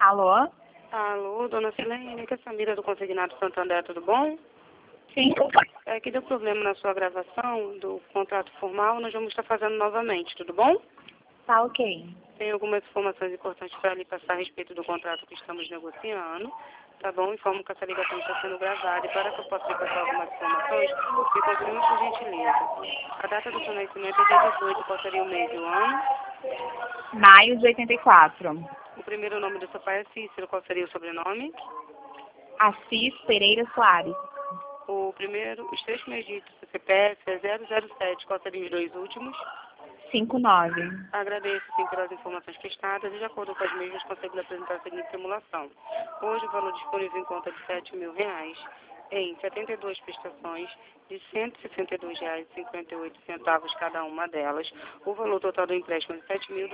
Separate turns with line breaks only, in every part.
Alô?
Alô, dona Silene, que é a Samira do Consignado Santander, tudo bom?
Sim.
É que deu problema na sua gravação do contrato formal, nós vamos estar fazendo novamente, tudo bom?
Tá ok.
Tem algumas informações importantes para lhe passar a respeito do contrato que estamos negociando, tá bom? Informo que essa ligação está sendo gravada e para que eu possa lhe passar algumas informações, me confirme por gentileza. A data do seu nascimento é dia 18, qual seria o mês e o ano?
Maio de 84.
O primeiro nome do seu pai é Cícero, qual seria o sobrenome?
Assis Pereira Soares.
Os três primeiros dígitos do CPF é 007, qual seriam os dois últimos?
59.
Agradeço, sim, pelas informações prestadas e, de acordo com as mesmas, consigo lhe apresentar a seguinte simulação. Hoje, o valor disponível em conta de R$ 7.000 em 72 prestações de R$ 162,58 cada uma delas. O valor total do empréstimo é de R$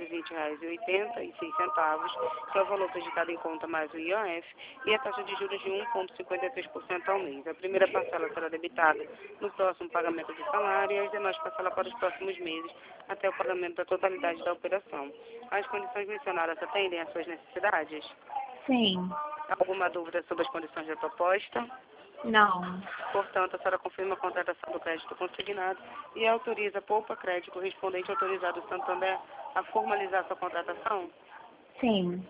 7.220,86, que é o valor acreditado em conta mais o IOF, e a taxa de juros de 1,53% ao mês. A primeira parcela será debitada no próximo pagamento do salário e as demais parcelas para os próximos meses, até o pagamento da totalidade da operação. As condições mencionadas atendem às suas necessidades?
Sim.
Alguma dúvida sobre as condições da proposta?
Não.
Portanto, a senhora confirma a contratação do crédito consignado e autoriza Poupa Crédito, correspondente autorizado do Santander, a formalizar sua contratação?
Sim.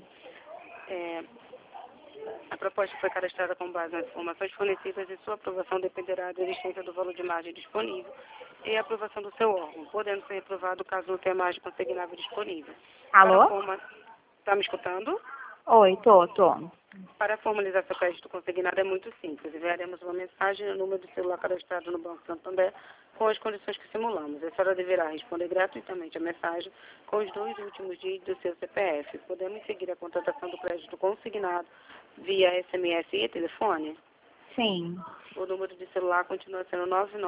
A proposta foi cadastrada com base nas informações fornecidas e sua aprovação dependerá da existência do valor de margem disponível e a aprovação do seu órgão, podendo ser reprovado caso não tenha margem consignável disponível.
Alô?
Está me escutando?
Oi, tô.
Para formalizar seu crédito consignado é muito simples. Enviaremos uma mensagem no número do celular cadastrado no Banco Santander com as condições que simulamos. A senhora deverá responder gratuitamente a mensagem com os dois últimos dígitos do seu CPF. Podemos seguir a contratação do crédito consignado via SMS e telefone?
Sim.
O número de celular continua sendo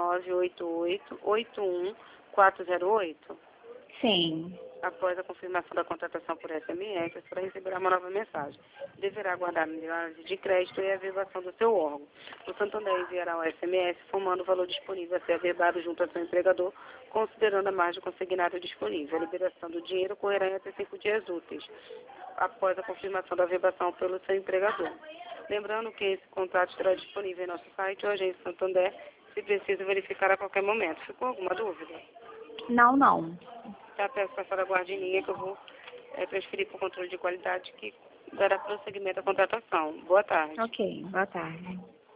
9988-81408.
Sim.
Após a confirmação da contratação por SMS, a senhora receberá uma nova mensagem. Deverá aguardar a análise de crédito e a averbação do seu órgão. O Santander enviará um SMS informando o valor disponível a ser averbado junto ao seu empregador, considerando a margem consignada disponível. A liberação do dinheiro ocorrerá em até 5 dias úteis, após a confirmação da averbação pelo seu empregador. Lembrando que esse contrato estará disponível em nosso site ou agência Santander, se precisa verificar a qualquer momento. Ficou alguma dúvida?
Não.
Já peço para a senhora guarde em linha que eu vou transferir para o controle de qualidade que dará prosseguimento à contratação. Boa tarde.
Ok, boa tarde.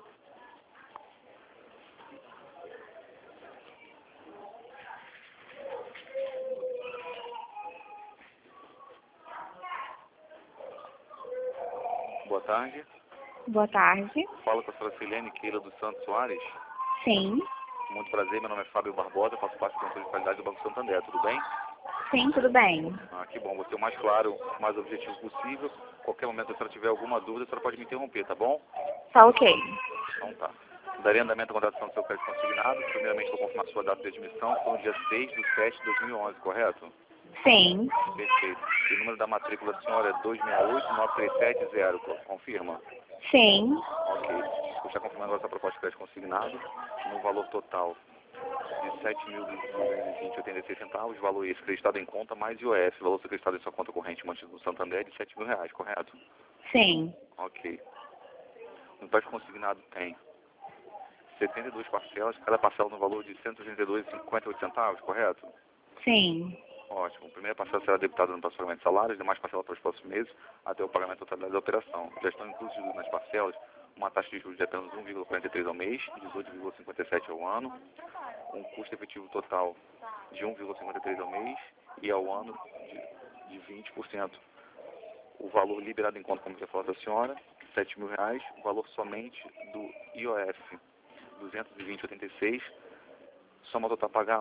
Boa tarde.
Boa tarde.
Fala com a senhora Silene Keila dos Santos Soares.
Sim.
Muito prazer, meu nome é Fábio Barbosa, faço parte do controle de qualidade do Banco Santander, tudo bem?
Sim, tudo bem.
Que bom, vou ser o mais claro, o mais objetivo possível. Qualquer momento, se a senhora tiver alguma dúvida, a senhora pode me interromper, tá bom?
Tá ok.
Então tá. Darei andamento à contratação do seu crédito consignado. Primeiramente, vou confirmar sua data de admissão. Foi no dia 6/7/2011, correto?
Sim.
Perfeito. E o número da matrícula da senhora é 268-9370, confirma?
Sim.
Ok. Vou estar confirmando a nossa proposta de crédito consignado no valor total de R$ 7.220,86, valor esse acreditado em conta, mais IOF, valor acreditado em sua conta corrente mantido no Santander de R$ 7.000, correto?
Sim.
Ok. No crédito consignado tem 72 parcelas, cada parcela no valor de R$ 182,58, correto?
Sim.
Ótimo. A primeira parcela será debitada no próximo pagamento de salário, as demais parcelas para os próximos meses, até o pagamento total da operação. Já estão inclusos nas parcelas uma taxa de juros de apenas 1,43 ao mês, 18,57 ao ano, um custo efetivo total de 1,53 ao mês e ao ano de 20%. O valor liberado em conta, como já falou da senhora, R$ 7.000, o valor somente do IOF, 220,86, soma total a pagar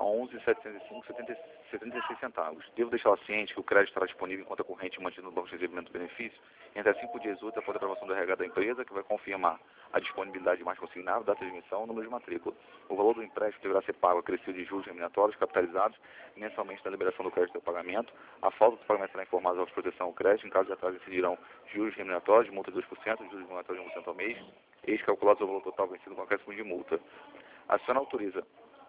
11.705,76. Devo deixá-la ciente que o crédito estará disponível em conta corrente mantido no banco de recebimento do benefício entre 5 dias úteis após a aprovação do RH da empresa, que vai confirmar a disponibilidade de mais consignável, data de emissão e número de matrícula. O valor do empréstimo deverá ser pago acrescido de juros remuneratórios capitalizados mensalmente na liberação do crédito do pagamento. A falta do pagamento será informada à proteção ao crédito. Em caso de atraso, incidirão juros remuneratórios de multa de 2%, juros remuneratórios de 1% ao mês, ex calculados ao valor total vencido com acréscimo de multa. A senhora autoriza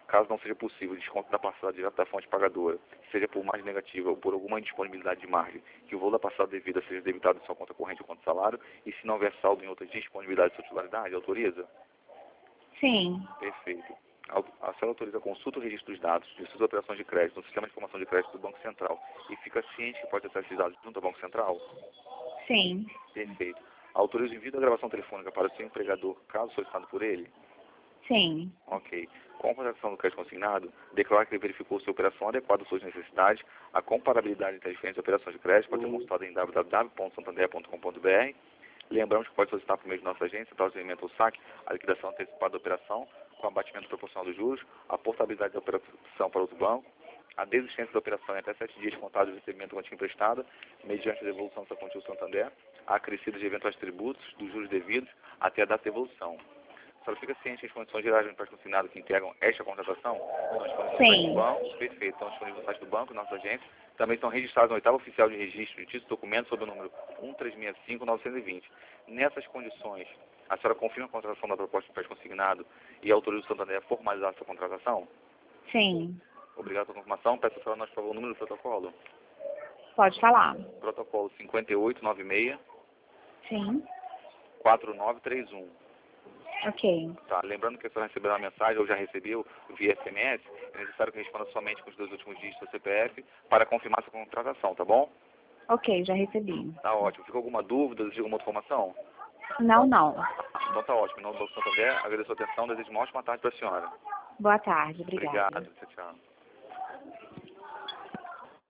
Caso não seja possível o desconto da parcela direta da fonte pagadora, seja por margem negativa ou por alguma indisponibilidade de margem, que o valor da parcela devida seja debitado em sua conta corrente ou conta salário, e se não houver saldo em outras disponibilidades de sua titularidade, autoriza?
Sim.
Perfeito. A senhora autoriza a consulta e o registro dos dados de suas operações de crédito no sistema de informação de crédito do Banco Central e fica ciente que pode acessar esses dados junto ao Banco Central?
Sim.
Perfeito. Autoriza o envio da gravação telefônica para o seu empregador, caso solicitado por ele?
Sim.
Ok. Com a contratação do crédito consignado, declarar que ele verificou se a operação adequada às suas necessidades, a comparabilidade entre as diferentes operações de crédito pode ser consultada em www.santander.com.br. Lembramos que pode solicitar por meio de nossa agência, para o recebimento ou saque, a liquidação antecipada da operação, com abatimento proporcional dos juros, a portabilidade da operação para outro banco, a desistência da operação em até 7 dias contados do recebimento da quantia emprestada, mediante a devolução dessa quantia ao Santander, a acrescida de eventuais tributos, dos juros devidos, até a data de devolução. A senhora fica ciente que as condições gerais do empréstimo consignado que integram esta contratação estão disponíveis no site do banco, perfeito, estão disponíveis no site do banco, nossa agência, também estão registrados na oitava oficial de registro de título e documentos sob o número 1365920. Nessas condições, a senhora confirma a contratação da proposta de empréstimo consignado e autoriza o Santander a formalizar essa contratação?
Sim.
Obrigado pela confirmação. Peço a senhora nós, por favor, o número do protocolo.
Pode falar.
Protocolo 5896
Sim.
4931.
Ok.
Tá, lembrando que a senhora recebeu uma mensagem ou já recebeu via SMS, é necessário que responda somente com os 2 últimos dígitos do CPF para confirmar essa contratação, tá bom?
Ok, já recebi.
Tá ótimo. Ficou alguma dúvida, deseja alguma outra informação?
Não, não.
Então tá ótimo. Em nome do Banco Santander, agradeço a atenção, desejo uma ótima tarde para a senhora.
Boa tarde. Obrigada.
Obrigado. Tchau, tchau.